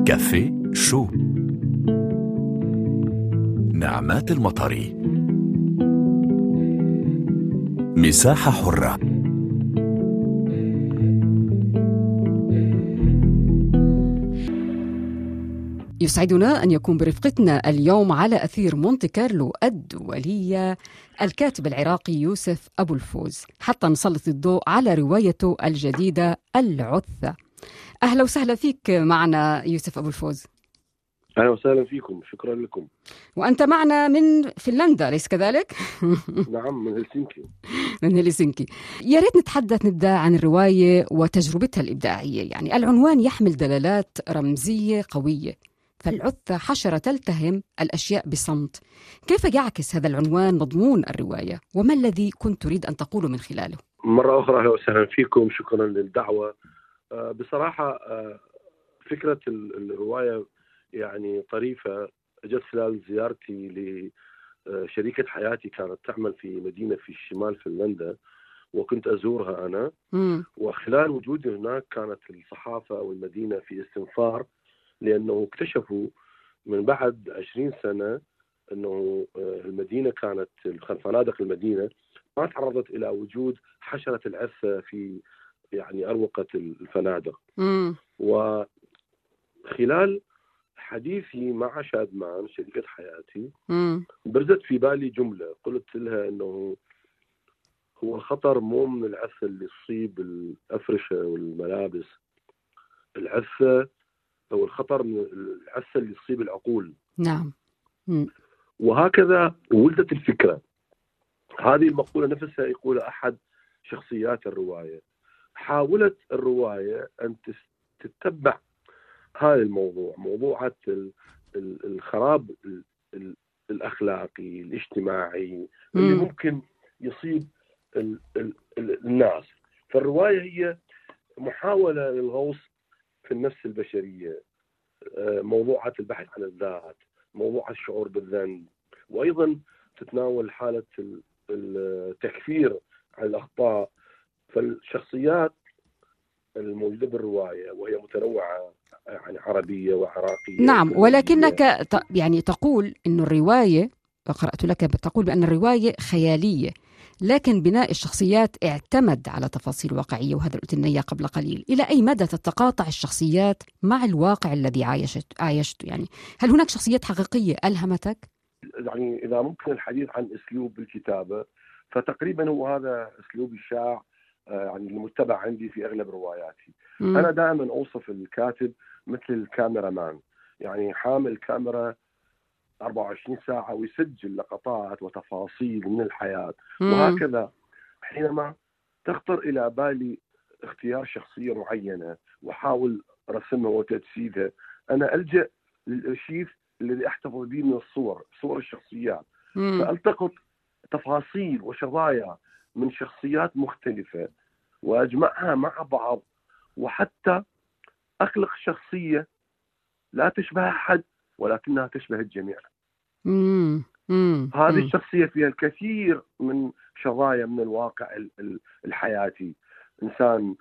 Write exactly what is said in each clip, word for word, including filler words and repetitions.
كافيه شو نعمات المطري. مساحة حرة. يسعدنا أن يكون برفقتنا اليوم على أثير مونتي كارلو الدولية الكاتب العراقي يوسف أبو الفوز حتى نسلط الضوء على روايته الجديدة العثة. أهلا وسهلا فيك معنا يوسف أبو الفوز. أهلا وسهلا فيكم، شكرا لكم. وأنت معنا من فنلندا ليس كذلك؟ نعم، من هلسنكي. من هلسنكي. يا ريت نتحدث نبدأ عن الرواية وتجربتها الإبداعية. يعني العنوان يحمل دلالات رمزية قوية، فالعثة حشرة تلتهم الأشياء بصمت. كيف يعكس هذا العنوان مضمون الرواية، وما الذي كنت تريد أن تقوله من خلاله؟ مرة أخرى أهلا وسهلا فيكم، شكرا للدعوة. أه بصراحة أه فكرة الرواية يعني طريفة، جت خلال زيارتي لشريكة حياتي كانت تعمل في مدينة في شمال فنلندا، وكنت أزورها أنا. م. وخلال وجودي هناك كانت الصحافة أو المدينة في استنفار، لأنه اكتشفوا من بعد عشرين سنة أنه المدينة كانت فنادق المدينة ما تعرضت إلى وجود حشرة العثة في يعني أروقة الفنادق. م. وخلال حديثي مع شادمان شريكة حياتي م. برزت في بالي جملة قلت لها أنه هو الخطر مو من العثة اللي تصيب الأفرشة والملابس، العثة أو الخطر من العثة اللي تصيب العقول. نعم. م. وهكذا ولدت الفكرة. هذه المقولة نفسها يقولها أحد شخصيات الرواية. حاولت الرواية أن تتبع هذا الموضوع، موضوع الخراب الأخلاقي الاجتماعي م. اللي ممكن يصيب ال ال الناس. فالرواية هي محاولة للغوص في النفس البشرية، موضوعات البحث عن الذات، موضوع الشعور بالذنب، وأيضا تتناول حالة التكفير عن الأخطاء. فالشخصيات الموجودة بالرواية وهي متنوعة، يعني عربية وعراقية. نعم، ولكنك يعني تقول إن الرواية، قرأت لك تقول بأن الرواية خيالية، لكن بناء الشخصيات اعتمد على تفاصيل واقعية، وهذا قلت لنا قبل قليل. إلى أي مدى تتقاطع الشخصيات مع الواقع الذي عايشت عايشته؟ يعني هل هناك شخصيات حقيقية ألهمتك؟ يعني إذا ممكن الحديث عن أسلوب الكتابة، فتقريبا هو هذا أسلوب الشائع يعني المتبع عندي في أغلب رواياتي. م. أنا دائما أوصف الكاتب مثل الكاميرا مان، يعني حامل كاميرا أربعة وعشرين ساعة ويسجل لقطات وتفاصيل من الحياة. م. وهكذا حينما تخطر إلى بالي اختيار شخصية معينة وحاول رسمها وتجسيدها، أنا ألجأ للأرشيف الذي أحتفظ به من الصور، صور الشخصيات. م. فألتقط تفاصيل وشظايا من شخصيات مختلفة وأجمعها مع بعض، وحتى أخلق شخصية لا تشبه أحد ولكنها تشبه الجميع. مم. مم. هذه الشخصية فيها الكثير من شظايا من الواقع الحياتي، إنسان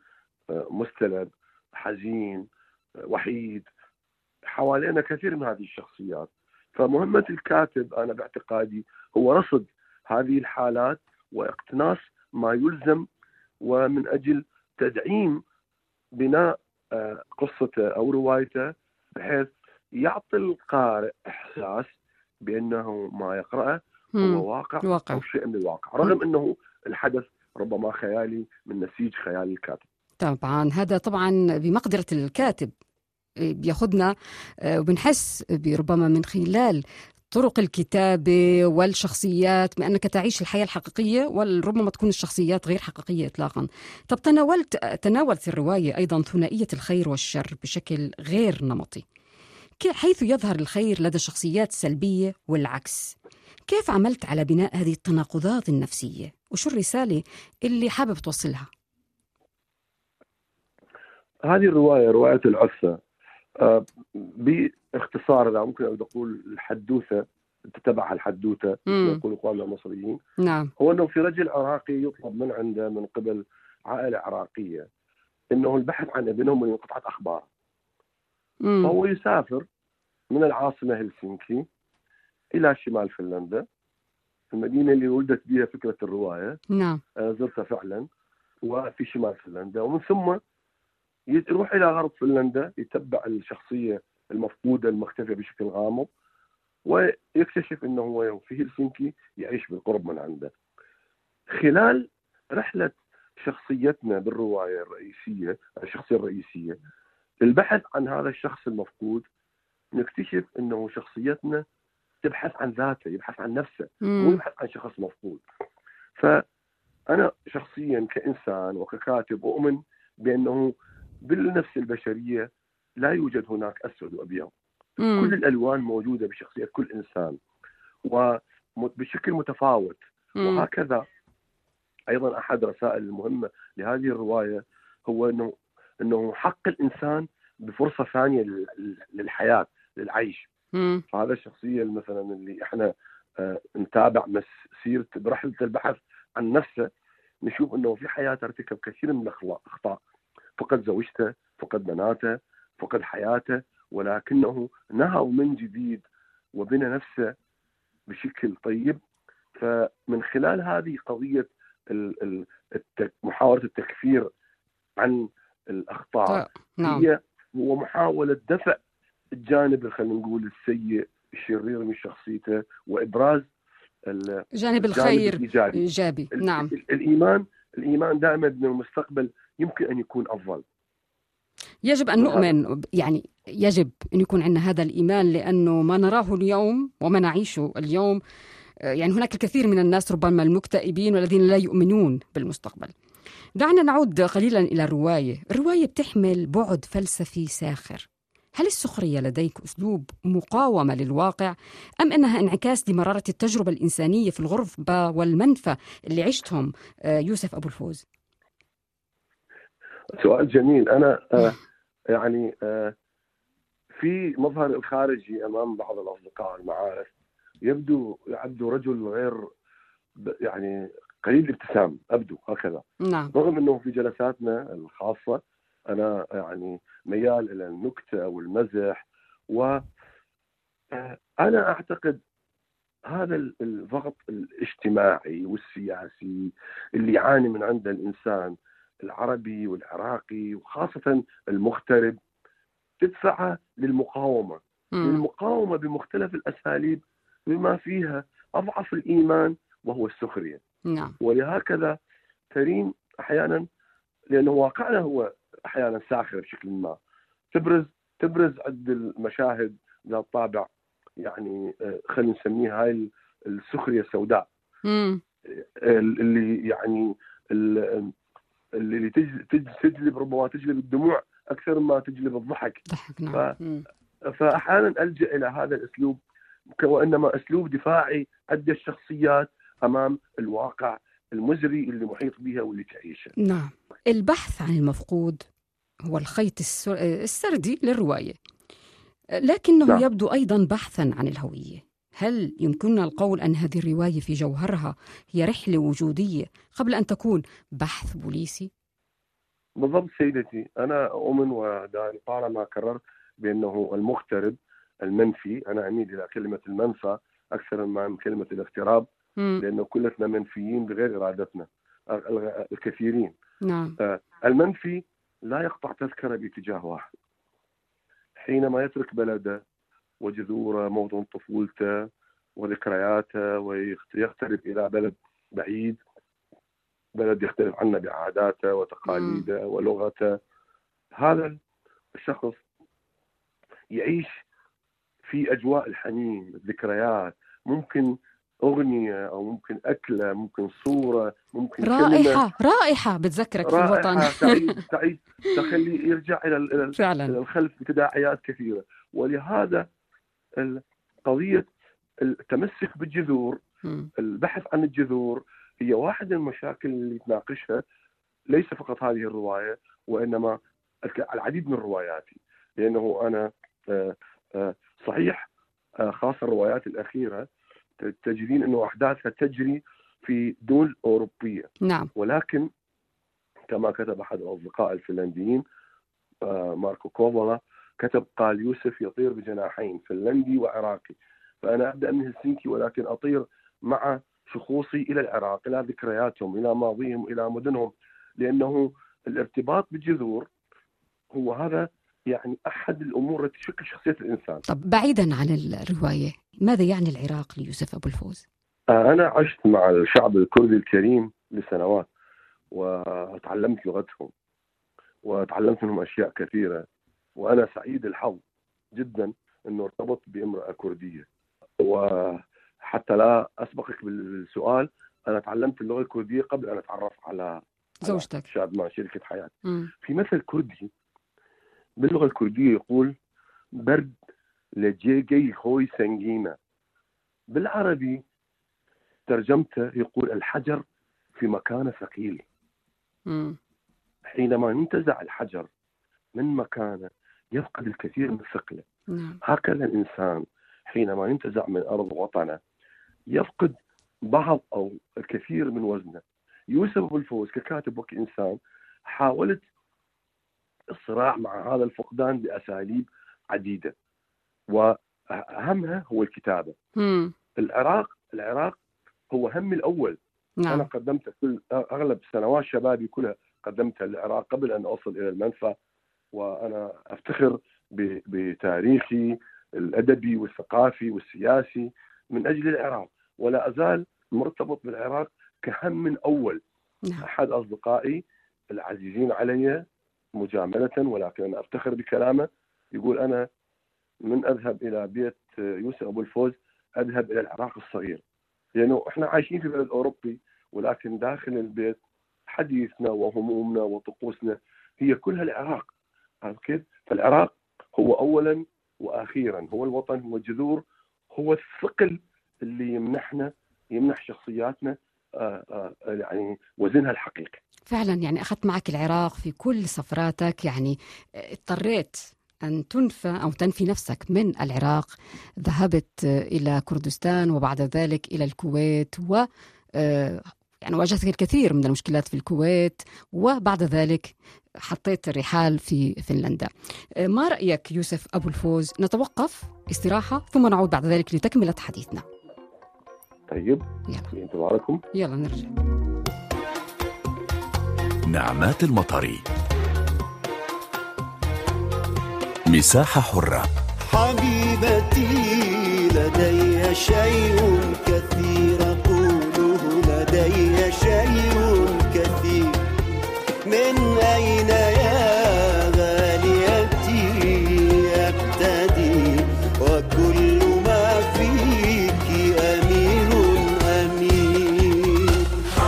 مستلب، حزين، وحيد، حوالينا كثير من هذه الشخصيات. فمهمة الكاتب أنا باعتقادي هو رصد هذه الحالات واقتناص ما يلزم، ومن أجل تدعيم بناء قصته أو روايته بحيث يعطي القارئ إحساس بأنه ما يقرأه هو واقع, واقع أو شيء من الواقع، رغم مم. أنه الحدث ربما خيالي من نسيج خيال الكاتب. طبعا هذا طبعا بمقدرة الكاتب بياخدنا وبنحس ربما من خلال طرق الكتابة والشخصيات بأنك تعيش الحياة الحقيقية، وربما تكون الشخصيات غير حقيقية إطلاقا. طب تناولت تناولت الرواية أيضا ثنائية الخير والشر بشكل غير نمطي، حيث يظهر الخير لدى شخصيات سلبية والعكس. كيف عملت على بناء هذه التناقضات النفسية، وشو الرسالة اللي حابب توصلها؟ هذه الرواية رواية العثة أه باختصار إذا ممكن أقول الحدوثة تتبع الحدوثة يقول إخواننا المصريين. نعم. هو أنه في رجل عراقي يطلب من عنده من قبل عائلة عراقية أنه البحث عن ابنهم من قطعة أخبار. مم. فهو يسافر من العاصمة هلسنكي إلى شمال فنلندا، المدينة اللي ولدت بها فكرة الرواية. نعم. أنا زرتها فعلا، وفي شمال فنلندا، ومن ثم يروح إلى غرب فنلندا، يتبع الشخصية المفقودة المختفية بشكل غامض، ويكتشف أنه هو في هلسنكي يعيش بالقرب من عنده. خلال رحلة شخصيتنا بالرواية الرئيسية، الشخصية الرئيسية، البحث عن هذا الشخص المفقود، نكتشف أنه شخصيتنا تبحث عن ذاته، يبحث عن نفسه، مو مم. يبحث عن شخص مفقود. فأنا شخصيا كإنسان وككاتب أؤمن بأنه بالنفس البشرية لا يوجد هناك أسود وأبيض. مم. كل الألوان موجودة بشخصية كل إنسان وبشكل متفاوت. مم. وهكذا أيضا أحد الرسائل المهمة لهذه الرواية هو أنه أنه حق الإنسان بفرصة ثانية للحياة، للعيش. مم. فهذا الشخصية مثلا اللي احنا آه نتابع مسيرة برحلة البحث عن نفسه، نشوف انه في حياته ارتكب كثير من الاخطاء، فقد زوجته، فقد بناته، فقد حياته، ولكنه نهض من جديد وبنى نفسه بشكل طيب. فمن خلال هذه قضية محاولة التكفير عن الأخطاء، نعم. هي هو محاولة دفع الجانب خلينا نقول السيء الشرير من شخصيته، وإبراز جانب الخير الإيجابي. إيجابي. نعم. الإيمان الإيمان دائما أن المستقبل يمكن أن يكون أفضل. يجب أن نؤمن، يعني يجب أن يكون عندنا هذا الإيمان، لأنه ما نراه اليوم وما نعيشه اليوم، يعني هناك الكثير من الناس ربما المكتئبين والذين لا يؤمنون بالمستقبل. دعنا نعود قليلا إلى الرواية. الرواية بتحمل بعد فلسفي ساخر. هل السخرية لديك أسلوب مقاومة للواقع، أم أنها انعكاس لمرارة التجربة الإنسانية في الغربة والمنفى اللي عشتهم يوسف أبو الفوز؟ سؤال جميل. أنا آه يعني آه في مظهر الخارجي أمام بعض الأصدقاء المعارف يبدو يبدو رجل غير يعني قليل الابتسام، أبدو هكذا. نعم. رغم أنه في جلساتنا الخاصة أنا يعني ميال إلى النكتة والمزح، وأنا أعتقد هذا الضغط الاجتماعي والسياسي اللي يعاني من عنده الإنسان العربي والعراقي وخاصة المغترب تدفعه للمقاومة م. للمقاومة بمختلف الأساليب، بما فيها أضعف الإيمان وهو السخرية. نعم. ولهكذا ترين أحيانا، لأنه واقعنا هو أحيانا ساخر بشكل ما، تبرز تبرز عند المشاهد ذات طابع يعني خلينا نسميها هاي السخرية السوداء م. اللي يعني اللي تجلب ربما تجلب الدموع أكثر ما تجلب الضحك. نعم. ف... فأحيانا ألجأ إلى هذا الأسلوب وإنما أسلوب دفاعي عند الشخصيات أمام الواقع المزري اللي محيط بها واللي تعيشه. نعم. البحث عن المفقود هو الخيط السردي للرواية، لكنه نعم. يبدو أيضا بحثا عن الهوية. هل يمكننا القول أن هذه الرواية في جوهرها هي رحلة وجودية قبل أن تكون بحث بوليسي؟ بالضبط سيدتي، أنا أؤمن ودائما طالما كررت بأنه المغترب المنفي، أنا أميل إلى كلمة المنفى أكثر من كلمة الاغتراب، لأنه كلنا منفيين بغير إرادتنا الكثيرين. نعم. المنفي لا يقطع تذكرة باتجاه واحد، حينما يترك بلده وجذوره موطن طفولته وذكرياته ويغترب إلى بلد بعيد، بلد يختلف عنا بعاداته وتقاليده ولغته، هذا الشخص يعيش في أجواء الحنين، الذكريات، ممكن أغنية أو ممكن أكلة، ممكن صورة، ممكن رائحة كلمة. رائحة بتذكرك في الوطن، تعيش تعيش تخلي يرجع إلى إلى الخلف بتداعيات كثيرة. ولهذا قضية التمسك بالجذور، م. البحث عن الجذور هي واحد من المشاكل اللي تناقشها ليس فقط هذه الرواية وإنما العديد من رواياتي، لأنه أنا صحيح خاصة الروايات الأخيرة تجدين أنه أحداثها تجري في دول أوروبية. نعم. ولكن كما كتب أحد الأصدقاء الفنلنديين ماركو كوفولا كتب قال يوسف يطير بجناحين فنلندي وعراقي، فأنا أبدأ من هلسنكي ولكن أطير مع شخوصي إلى العراق، إلى ذكرياتهم، إلى ماضيهم، إلى مدنهم، لأنه الارتباط بالجذور هو هذا يعني أحد الأمور التي تشكل شخصية الإنسان. طب بعيدا عن الرواية، ماذا يعني العراق ليوسف أبو الفوز؟ أنا عشت مع الشعب الكردي الكريم لسنوات وتعلمت لغتهم وتعلمت منهم أشياء كثيرة، وأنا سعيد الحظ جدا أنه ارتبط بامرأة كردية. وحتى لا أسبقك بالسؤال، أنا تعلمت اللغة الكردية قبل أن أتعرف على زوجتك شاب مع شركة حياة. م. في مثل كردي باللغة الكردية يقول برد لجيجي خوي سنجينة، بالعربي ترجمته يقول الحجر في مكان ثقيل. م. حينما ينتزع الحجر من مكانه يفقد الكثير من ثقله. نعم. هكذا الإنسان حينما ينتزع من أرض وطنه يفقد بعض أو الكثير من وزنه. يوسف أبو الفوز ككاتب وكإنسان حاولت الصراع مع هذا الفقدان بأساليب عديدة، وأهمها هو الكتابة. م. العراق العراق هو همي الأول. نعم. أنا قدمت كل أغلب سنوات شبابي كلها قدمتها للعراق قبل أن أوصل إلى المنفى، وأنا أفتخر بتاريخي الأدبي والثقافي والسياسي من أجل العراق، ولا أزال مرتبط بالعراق كهم أول. نعم. أحد أصدقائي العزيزين علي مجاملة ولكن أنا أفتخر بكلامه، يقول أنا من أذهب إلى بيت يوسف أبو الفوز أذهب إلى العراق الصغير، لأنه إحنا عايشين في بلد أوروبي ولكن داخل البيت حديثنا وهمومنا وطقوسنا هي كلها العراق. كيف؟ فالعراق هو أولا وأخيرا، هو الوطن، هو الجذور، هو الثقل اللي يمنحنا يمنح شخصياتنا آآ آآ يعني وزنها الحقيقي. فعلا يعني أخذت معك العراق في كل سفراتك، يعني اضطريت أن تنفى أو تنفي نفسك من العراق، ذهبت إلى كردستان وبعد ذلك إلى الكويت، و يعني واجهتك الكثير من المشكلات في الكويت، وبعد ذلك حطيت الرحال في فنلندا. ما رأيك يوسف أبو الفوز نتوقف استراحة ثم نعود بعد ذلك لتكملة حديثنا؟ طيب يلا في انتظاركم. يلا نرجع. نعمات المطري، مساحة حرة. حبيبتي لدي شيء كثير أقوله، لدي شيء كثير. من أين يا غاليتي أبتدي؟ وكل ما فيك أمين أمين.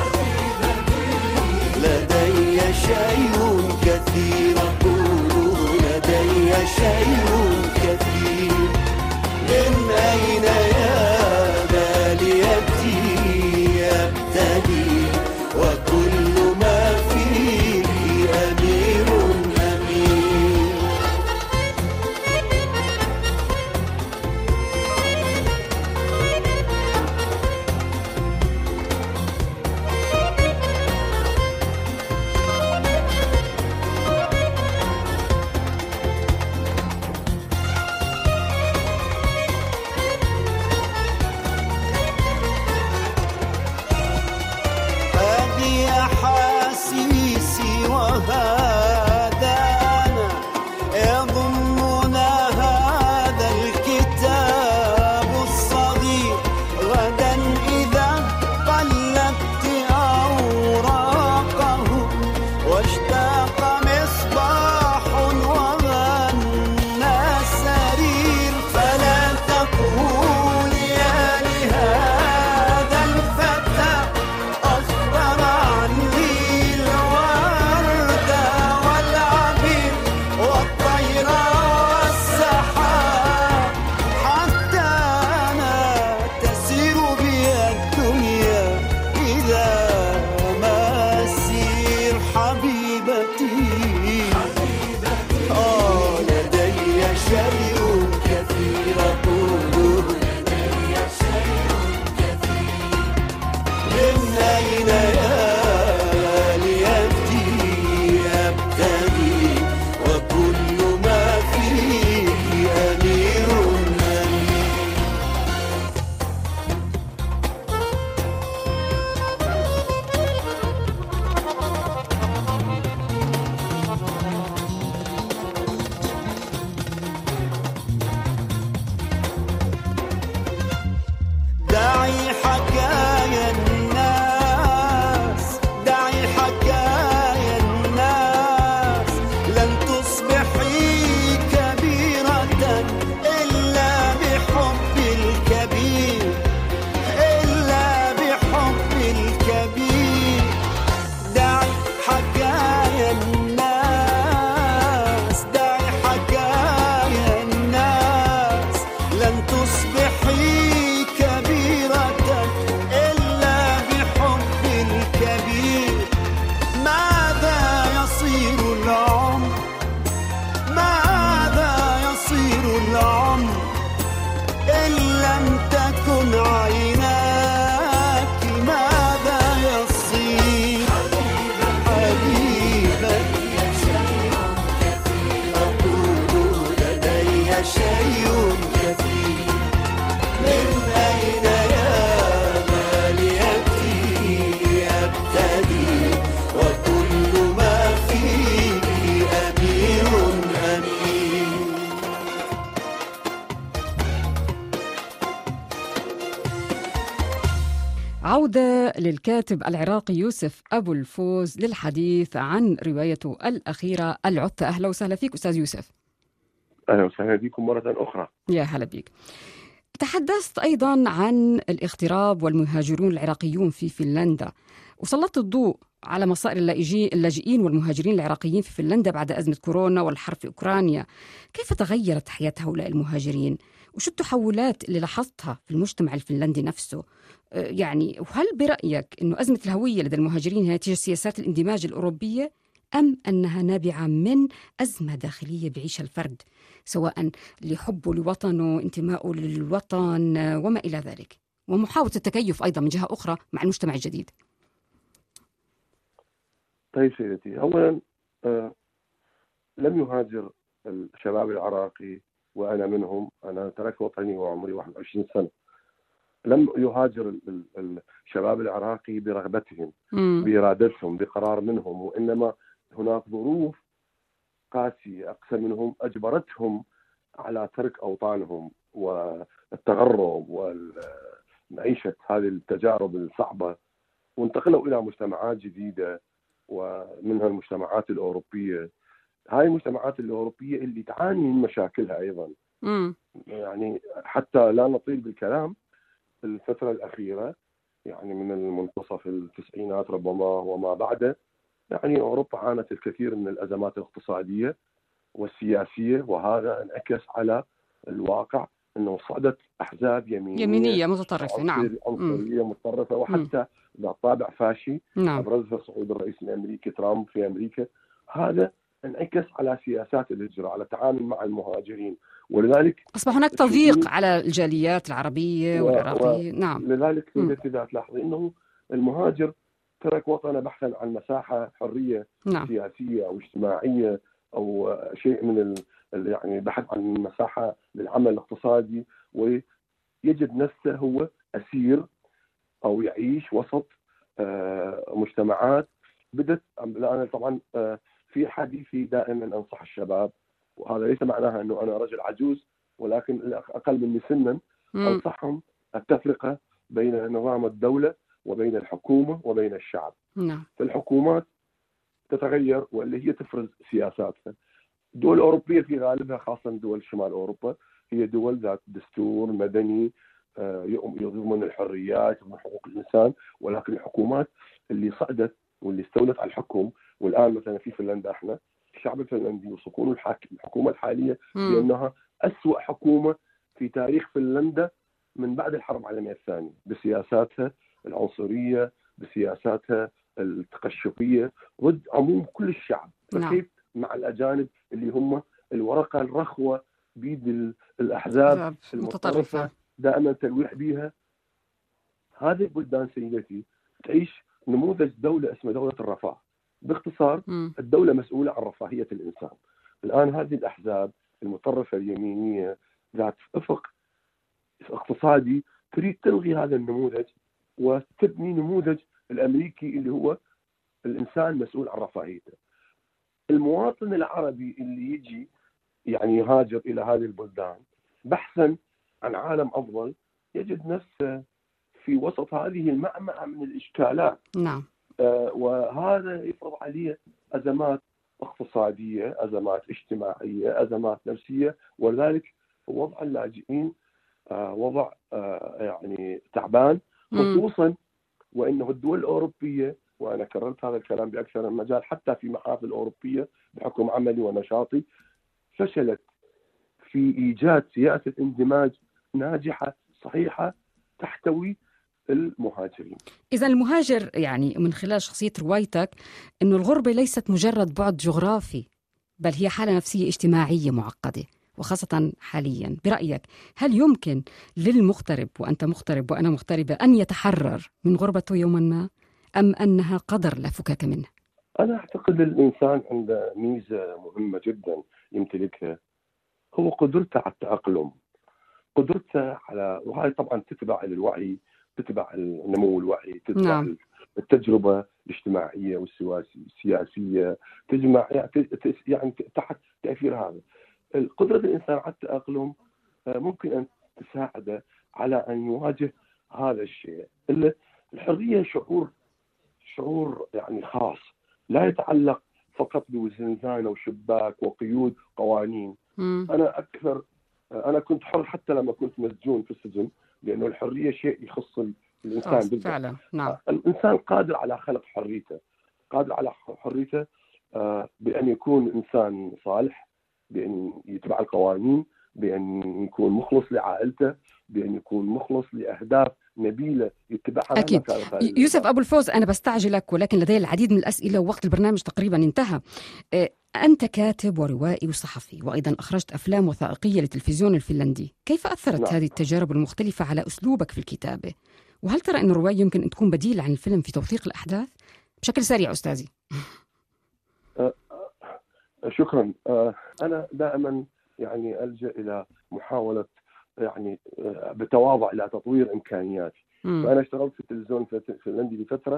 لدي شيء كثير أقوله، لدي شيء كثير. من أين يا غاليتي أبتدي؟ وكل ما فيك أمير أمين. عودة للكاتب العراقي يوسف أبو الفوز للحديث عن روايته الأخيرة العثة. أهلا وسهلا فيك أستاذ يوسف. أهلا وسهلا بكم مرة أخرى. يا هلا بيك. تحدثت أيضا عن الاغتراب والمهاجرون العراقيون في فنلندا، وسلطت الضوء على مصائر اللاجئين والمهاجرين العراقيين في فنلندا بعد أزمة كورونا والحرب في أوكرانيا. كيف تغيرت حياة هؤلاء المهاجرين؟ وشو التحولات اللي لاحظتها في المجتمع الفنلندي نفسه؟ يعني وهل برأيك أنه أزمة الهوية لدى المهاجرين هي نتيجة سياسات الاندماج الأوروبية، أم أنها نابعة من أزمة داخلية بعيشها الفرد، سواء لحبه لوطنه، انتمائه للوطن وما إلى ذلك، ومحاولة التكيف أيضا من جهة أخرى مع المجتمع الجديد؟ طيب سيدتي، أولا آه لم يهاجر الشباب العراقي وأنا منهم. أنا تركت وطني وعمري واحد وعشرين سنة. لم يهاجر الشباب العراقي برغبتهم، م. بإرادتهم، بقرار منهم، وإنما هناك ظروف قاسية أقسى منهم أجبرتهم على ترك أوطانهم والتغرب والمعيشة هذه التجارب الصعبة، وانتقلوا إلى مجتمعات جديدة ومنها المجتمعات الأوروبية. هاي المجتمعات الأوروبية اللي تعاني من مشاكلها أيضا. م. يعني حتى لا نطيل بالكلام، الفترة الأخيرة يعني من المنتصف التسعينات ربما وما بعده، يعني أوروبا عانت الكثير من الأزمات الاقتصادية والسياسية، وهذا انعكس على الواقع أنه صعدت أحزاب يمينية يمينية متطرفة، نعم، عنصرية متطرفة وحتى ذات طابع فاشي، نعم. أبرزها صعود الرئيس الأمريكي ترامب في أمريكا. هذا انعكس على سياسات الهجرة، على التعامل مع المهاجرين، ولذلك أصبح هناك تضييق على الجاليات العربية و... والعراقية. و... نعم. لذلك إذا تلاحظي أنه المهاجر ترك وطنه بحثا عن مساحة حرية، نعم. سياسية أو اجتماعية أو شيء من ال... يعني بحث عن مساحة للعمل الاقتصادي، ويجد نفسه هو أسير أو يعيش وسط آه مجتمعات بدت. أنا طبعا آه في حديثي دائما أنصح الشباب، وهذا ليس معناها أنه أنا رجل عجوز، ولكن الأقل مني سنا، أنصحهم التفرقة بين نظام الدولة وبين الحكومة وبين الشعب. نعم. فالحكومات تتغير واللي هي تفرض سياساتها. الدول الأوروبية في غالبها، خاصة دول شمال أوروبا، هي دول ذات دستور مدني يضمن الحريات وحقوق الإنسان، ولكن الحكومات اللي صعدت واللي استولت على الحكم، والآن مثلا في فنلندا احنا الشعب الفنلندي وصكون الحاكم الحكومة الحالية بأنها أسوأ حكومة في تاريخ فنلندا من بعد الحرب العالمية الثانية، بسياساتها العنصرية، بسياساتها التقشفية ضد عموم كل الشعب. فكيف مع الأجانب اللي هم الورقة الرخوة بيد الأحزاب المتطرفة دائما تلويح بيها؟ هذه البلدان سيدتي تعيش نموذج دولة اسمها دولة الرفاه. باختصار م. الدولة مسؤولة عن رفاهية الإنسان. الآن هذه الأحزاب المتطرفة اليمينية ذات أفق اقتصادي تريد تلغي هذا النموذج وتبني نموذج الأمريكي اللي هو الإنسان مسؤول عن رفاهيته. المواطن العربي اللي يجي يعني يهاجر إلى هذه البلدان بحثا عن عالم أفضل يجد نفسه في وسط هذه المعمعة من الإشكالات. نعم. آه وهذا يفرض عليه أزمات اقتصادية، أزمات اجتماعية، أزمات نفسية، ولذلك وضع اللاجئين آه وضع آه يعني تعبان، خصوصا وإنه الدول الأوروبية، وأنا كررت هذا الكلام بأكثر من مجال حتى في محافل أوروبية بحكم عملي ونشاطي، فشلت في إيجاد سياسة اندماج ناجحة صحيحة تحتوي المهاجرين. إذا المهاجر يعني من خلال شخصية روايتك أنه الغربة ليست مجرد بعد جغرافي، بل هي حالة نفسية اجتماعية معقدة، وخاصة حاليا. برأيك هل يمكن للمغترب، وأنت مغترب وأنا مغتربة، أن يتحرر من غربته يوما ما، أم أنها قدر لا فكاك منه؟ أنا أعتقد الإنسان عنده ميزة مهمة جدا يمتلكها، هو قدرته على التأقلم، قدرته على، وهي طبعا تتبع الوعي، تتبع النمو الوعي، تتبع نعم. التجربة الاجتماعية والسياسية، تجمع يعني تحت تأثير هذا. قدرة الإنسان على التأقلم ممكن أن تساعده على أن يواجه هذا الشيء. الحرية شعور شعور يعني خاص، لا يتعلق فقط بزنزانة وشباك وقيود قوانين. مم. أنا أكثر أنا كنت حر حتى لما كنت مسجون في السجن، لأنه الحرية شيء يخص الإنسان بالذات. فعلا نعم. الإنسان قادر على خلق حريته، قادر على حريته بأن يكون إنسان صالح، بأن يتبع القوانين، بأن يكون مخلص لعائلته، بأن يكون مخلص لأهداف نبيلة يتبعها. أكيد. يوسف أبو الفوز، أنا بستعجلك ولكن لدي العديد من الأسئلة ووقت البرنامج تقريبا انتهى. أنت كاتب وروائي وصحفي، وأيضا أخرجت أفلام وثائقية للتلفزيون الفنلندي. كيف أثرت نعم. هذه التجارب المختلفة على أسلوبك في الكتابة؟ وهل ترى أن الرواية يمكن أن تكون بديل عن الفيلم في توثيق الأحداث؟ بشكل سريع أستاذي. أه شكرا. أه أنا دائما يعني ألجأ إلى محاولة يعني بتواضع إلى تطوير إمكانياتي. م. فأنا اشتغلت في التلفزيون الفنلندي لفترة،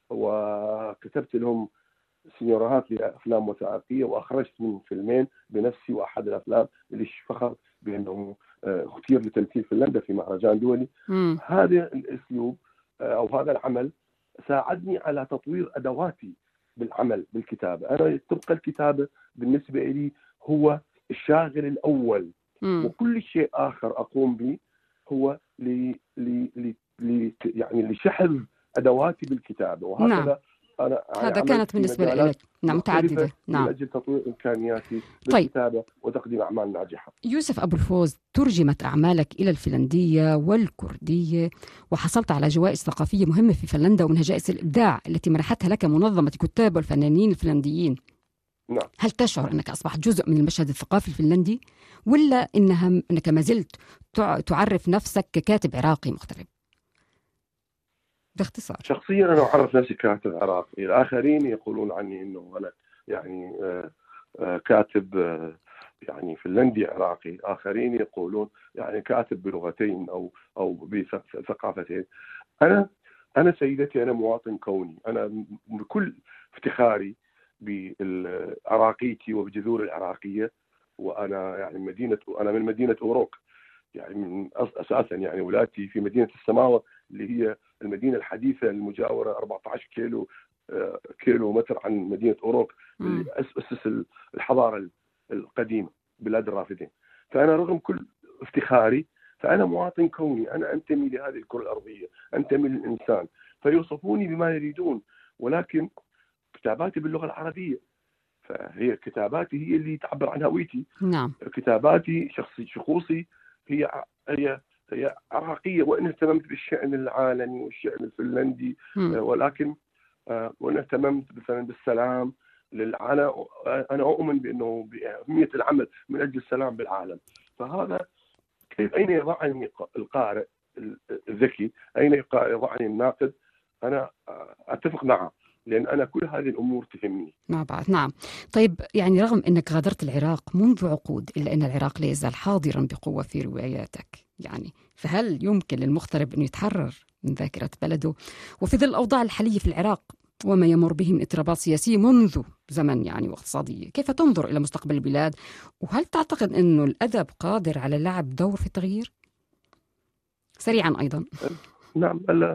وكتبت لهم سيناريوهات لأفلام وثائقية، وأخرجت من فيلمين بنفسي، وأحد الأفلام اللي فخر بأنه اختير لتمثيل فنلندا في مهرجان دولي. م. هذا الأسلوب أو هذا العمل ساعدني على تطوير أدواتي بالعمل بالكتابة. أنا تبقى الكتابة بالنسبة لي هو الشاغل الأول، م. وكل شيء آخر أقوم به هو ل ل ل يعني لشحذ أدواتي بالكتابة. وهكذا نعم. أنا هذا كانت بالنسبة لك نعم متعددة نعم من أجل تطوير إمكانياتي بالكتابة. طيب. وتقديم أعمال ناجحة. يوسف أبو الفوز، ترجمت أعمالك إلى الفنلندية والكردية، وحصلت على جوائز ثقافية مهمة في فنلندا ومنها جائزة الإبداع التي منحتها لك منظمة الكتاب والفنانين الفنلنديين. نعم. هل تشعر أنك أصبحت جزء من المشهد الثقافي الفنلندي، ولا إنها أنك ما زلت تعرف نفسك ككاتب عراقي مغترب؟ باختصار. شخصيا أنا أعرف نفسي كاتب عراقي، الآخرين يقولون عني إنه أنا يعني كاتب يعني فنلندي عراقي، آخرين يقولون يعني كاتب بلغتين أو أو بثقافتين. أنا أنا سيدتي أنا مواطن كوني، أنا بكل افتخاري بعراقيتي وبجذور العراقية، وأنا يعني مدينة أنا من مدينة أوروق، يعني من أساسا يعني ولادتي في مدينة السماوة اللي هي المدينة الحديثة المجاورة أربعة عشر كيلو كيلو متر عن مدينة أوروق اللي أسس الحضارة القديمة بلاد الرافدين. فأنا رغم كل افتخاري فأنا مواطن كوني، أنا أنتمي لهذه الكرة الأرضية، أنتمي للإنسان، فيوصفوني بما يريدون، ولكن كتاباتي باللغة العربية، فهي كتاباتي هي اللي تعبر عن هويتي. نعم. كتاباتي شخصي شخوصي هي هي هي عراقية، وإن اهتممت بالشأن العالمي والشأن الفنلندي، م. ولكن وإن اهتممت مثلا بالسلام للعالم، أنا أؤمن بأنه بأهمية العمل من أجل السلام بالعالم. فهذا كيف أين يضعني القارئ الذكي، أين يضعني الناقد، أنا أتفق معه، لأن أنا كل هذه الأمور تهمني. مع بعض. نعم. طيب، يعني رغم أنك غادرت العراق منذ عقود، إلا أن العراق لا يزال حاضرا بقوة في رواياتك، يعني فهل يمكن للمغترب أن يتحرر من ذاكرة بلده؟ وفي ظل الأوضاع الحالية في العراق وما يمر به من اضطرابات سياسية منذ زمن يعني واقتصادية، كيف تنظر إلى مستقبل البلاد؟ وهل تعتقد أنه الأدب قادر على لعب دور في التغيير؟ سريعا أيضا. نعم. ال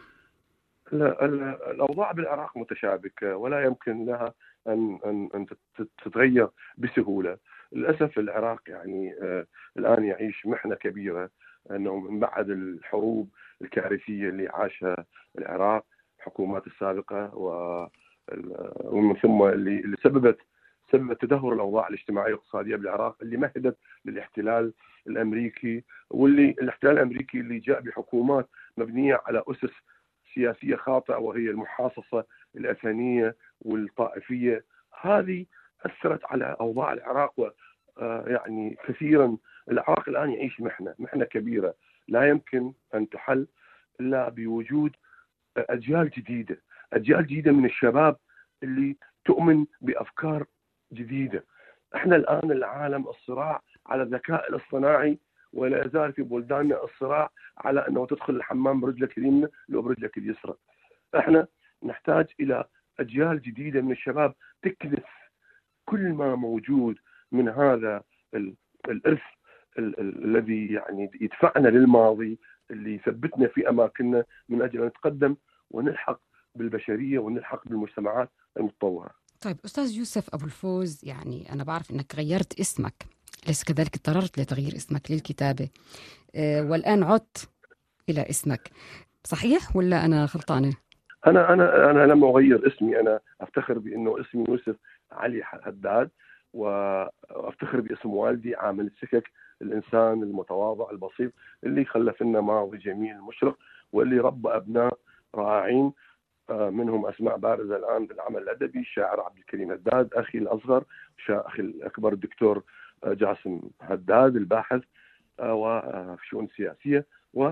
الأوضاع بالعراق متشابكة ولا يمكن لها أن أن أن تتغير بسهولة. للأسف العراق يعني الآن يعيش محنة كبيرة، أنه من بعد الحروب الكارثية اللي عاشها العراق الحكومات السابقة ومن ثم اللي اللي سببت سببت تدهور الأوضاع الاجتماعية والاقتصادية بالعراق، اللي مهدت للاحتلال الأمريكي، واللي الاحتلال الأمريكي اللي جاء بحكومات مبنية على أسس سياسية خاطئة، وهي المحاصصة الأثنية والطائفية. هذه أثرت على أوضاع العراق، ويعني كثيرا العراق الآن يعيش محنة محنة كبيرة لا يمكن أن تحل إلا بوجود أجيال جديدة أجيال جديدة من الشباب اللي تؤمن بأفكار جديدة. احنا الآن العالم الصراع على الذكاء الاصطناعي، ولا يزال في بلداننا الصراع على أنه تدخل الحمام برجلك اليمنى لو برجلك اليسرى. احنا نحتاج إلى أجيال جديدة من الشباب تكنس كل ما موجود من هذا الإرث الذي يعني يدفعنا للماضي، اللي يثبتنا في أماكننا من أجل أن نتقدم ونلحق بالبشرية ونلحق بالمجتمعات المتطورة. طيب أستاذ يوسف أبو الفوز، يعني أنا بعرف أنك غيرت اسمك، ليس كذلك اضطررت لتغيير اسمك للكتابة، أه والآن عدت إلى اسمك، صحيح ولا أنا غلطانة؟ أنا أنا أنا لما أغير اسمي أنا أفتخر بأنه اسمي يوسف علي حداد، وأفتخر باسم والدي عامل السكك، الإنسان المتواضع البسيط اللي خلف لنا ماضي جميل مشرق، واللي ربى أبناء رائعين، منهم أسماء بارزة الآن بالعمل الأدبي، الشاعر عبد الكريم هداد، أخي الأصغر أخي الأكبر الدكتور جاسم هداد الباحث وفي شؤون سياسية. و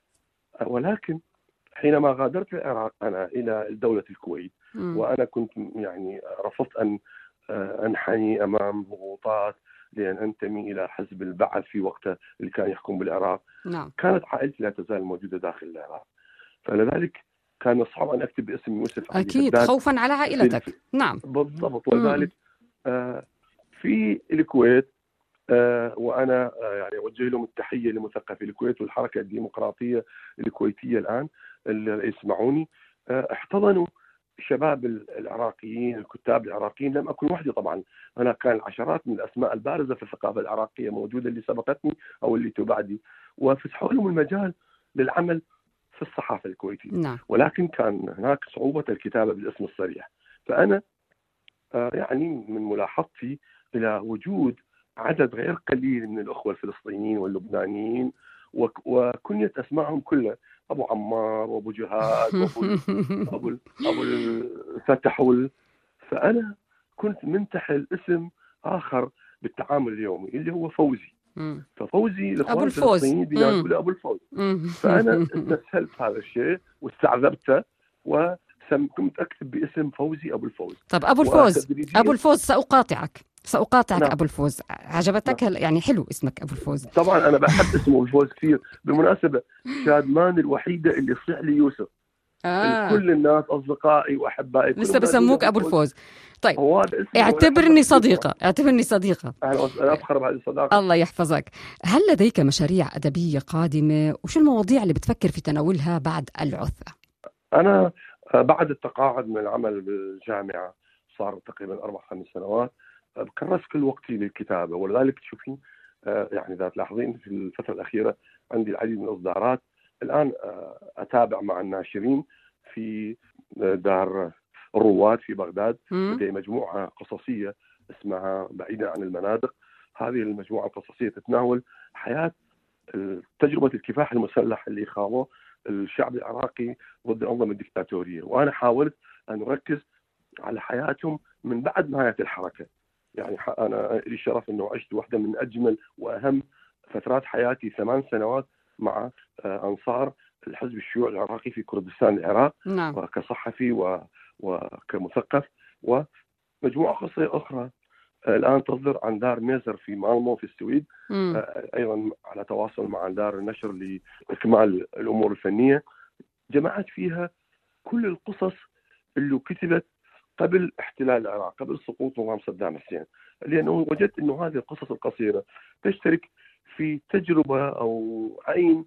ولكن حينما غادرت العراق أنا إلى دولة الكويت، م. وأنا كنت يعني رفضت أن أنحني أمام ضغوطات لأن أنتمي إلى حزب البعث في وقته اللي كان يحكم بالعراق. نعم. كانت عائلتي لا تزال موجودة داخل العراق، فلذلك كان صعب أن أكتب باسم يوسف علي أكيد هداد خوفا على عائلتك. في... نعم بالضبط. ولذلك آه في الكويت آه وأنا آه يعني أوجه لهم التحية لمثقفي الكويت والحركة الديمقراطية الكويتية الآن اللي يسمعوني، آه احتضنوا شباب العراقيين الكتاب العراقيين. لم أكن وحدي طبعا، أنا كان العشرات من الأسماء البارزة في الثقافة العراقية موجودة اللي سبقتني أو اللي تبعدي، وفتحوا لهم المجال للعمل في الصحافة الكويتية. نعم. ولكن كان هناك صعوبة الكتابة بالاسم الصريح. فأنا آه يعني من ملاحظتي إلى وجود عدد غير قليل من الأخوة الفلسطينيين واللبنانيين وكنية أسمائهم كلها أبو عمار وأبو جهاد وأبو أبو أبو الفتحول، فأنا كنت منتحل اسم آخر بالتعامل اليومي اللي هو فوزي. مم. ففوزي أبو الفوز بيقولوا أبو الفوز. فأنا استسهلت هذا الشيء واستعذبته وكنت أكتب باسم فوزي أبو الفوز. طب أبو الفوز أبو الفوز سأقاطعك سأقاطعك نعم. أبو الفوز عجبتك نعم. يعني حلو اسمك أبو الفوز. طبعا أنا بحب اسم أبو الفوز كثير. بالمناسبة شادمان الوحيدة اللي صيح لي يوسف. آه. كل الناس أصدقائي وأحبائي لسه بسموك أبو الفوز. طيب اعتبرني صديقة اعتبرني صديقة أنا أفخر بهذه الصداقة. الله يحفظك. هل لديك مشاريع أدبية قادمة وشو المواضيع اللي بتفكر في تناولها بعد العثة؟ أنا بعد التقاعد من العمل بالجامعة صار تقريبا أربع خمس سنوات بكرس كل وقتي للكتابة، ولذلك تشوفين يعني إذا تلاحظين في الفترة الأخيرة عندي العديد من الإصدارات. الآن أتابع مع الناشرين في دار الرواد في بغداد لدي مجموعة قصصية اسمها بعيدا عن المناطق. هذه المجموعة القصصية تتناول حياة تجربة الكفاح المسلح اللي خاضه الشعب العراقي ضد الأنظمة الدكتاتورية، وأنا حاولت أن أركز على حياتهم من بعد نهاية الحركة. يعني أنا لي شرف أنه عشت واحدة من أجمل وأهم فترات حياتي، ثمان سنوات مع أنصار الحزب الشيوعي العراقي في كردستان العراق. نعم. وكصحفي و... وكمثقف. ومجموعة قصصية أخرى الآن تصدر عن دار ميزر في مالمو في السويد، م. أيضا على تواصل مع دار النشر لإكمال الأمور الفنية. جمعت فيها كل القصص اللي كتبت قبل احتلال العراق، قبل سقوط نظام صدام حسين، لأنه وجدت أنه هذه القصص القصيرة تشترك في تجربة أو عين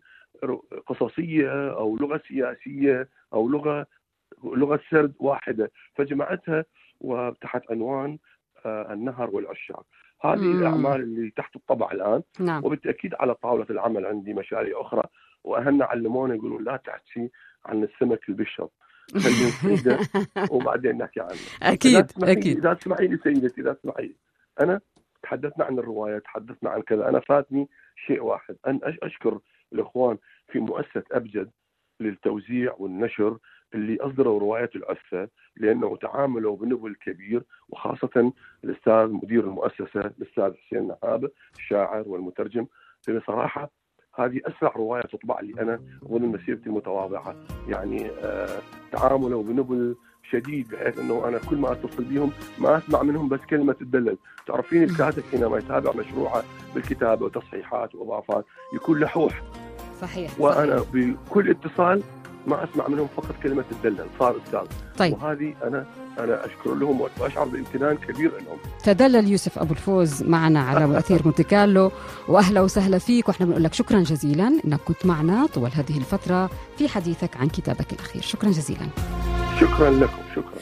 قصصية أو لغة سياسية أو لغة لغة سرد واحدة، فجمعتها وتحت عنوان النهر والعشاق. هذه مم. الأعمال اللي تحت الطبع الآن. نعم. وبالتأكيد على طاولة العمل عندي مشاريع أخرى، وأهلنا علمونا يقولون لا تحكي عن السمك البشر، خلينا نصيده وبعدين نحكي عنه. أكيد أكيد. إذا تسمعي لي سيدتي، إذا تسمعي، أنا تحدثنا عن الرواية، تحدثنا عن كذا، أنا فاتني شيء واحد، أن أشكر الإخوان في مؤسسة أبجد للتوزيع والنشر اللي أصدروا رواية العثة، لأنه تعاملوا بنبل كبير، وخاصة الأستاذ مدير المؤسسة الأستاذ حسين نهابة الشاعر والمترجم. بصراحة هذه أسرع رواية تطبع لي أنا ضمن مسيرتي المتواضعة، يعني آه تعاملوا بنبل شديد، بحيث أنه أنا كل ما أتصل بهم ما أسمع منهم بس كلمة تدلل. تعرفين الكاتب حينما يتابع مشروعه بالكتابة وتصحيحات وإضافات يكون لحوح. صحيح. وأنا صحيح. بكل اتصال ما اسمع منهم فقط كلمه تدلل، صار استاذ. طيب. وهذه انا انا اشكر لهم واشعر بامتنان كبير لهم. تدلل يوسف ابو الفوز معنا على اثير مونتي كارلو، واهلا وسهلا فيك، واحنا بنقول لك شكرا جزيلا انك كنت معنا طوال هذه الفتره في حديثك عن كتابك الاخير. شكرا جزيلا. شكرا لكم. شكرا.